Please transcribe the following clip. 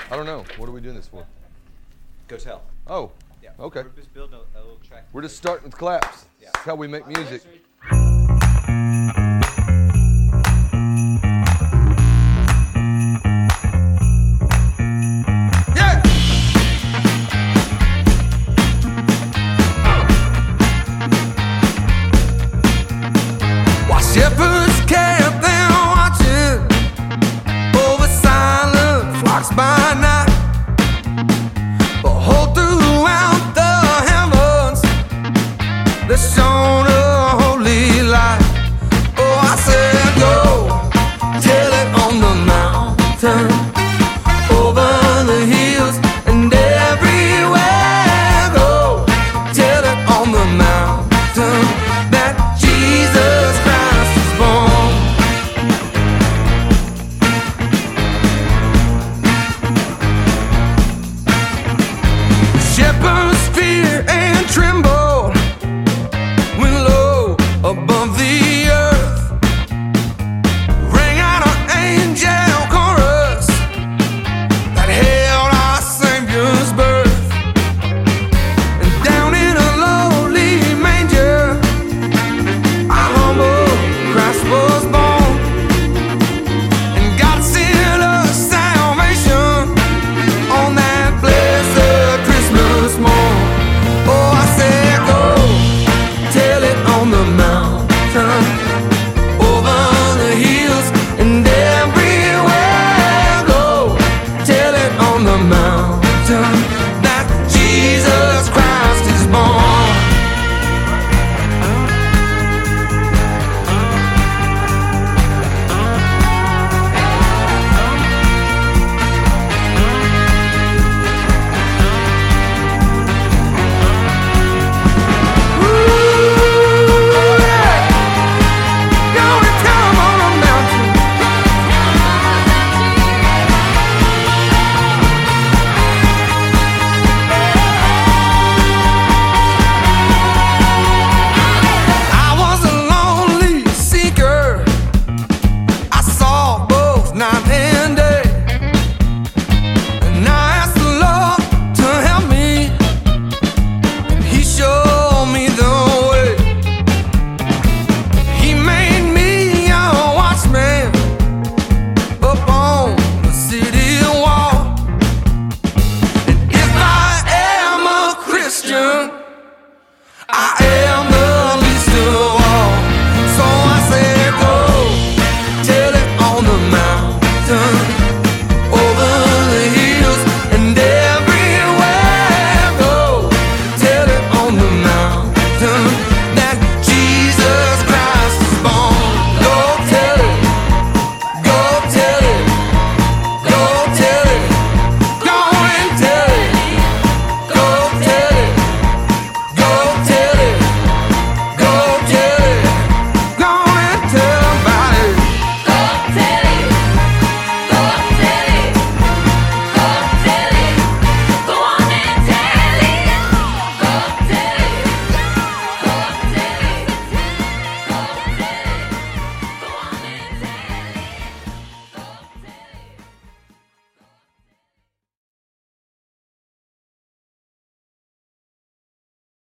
I don't know. What are we doing this for? Go tell. Oh, Yeah. okay. We're just building a little track. We're just starting with claps. Yeah. That's how we make music. Yeah! While shepherds kept them watching over silent flocks by night, behold, throughout the heavens there shone a holy light. Oh, I said, go tell it on the mountain, over the hills and everywhere. Go tell it on the mountain that Jesus Christ is born. Shepherds fear and tremble when low above the earth rang out an angel chorus that hailed our Savior's birth. And down in a lowly manger, our humble Christ was born. And God sent us salvation on that blessed Christmas morn. Oh, I said, go tell it on the mountain, over the hills and everywhere. Go tell it on the mountain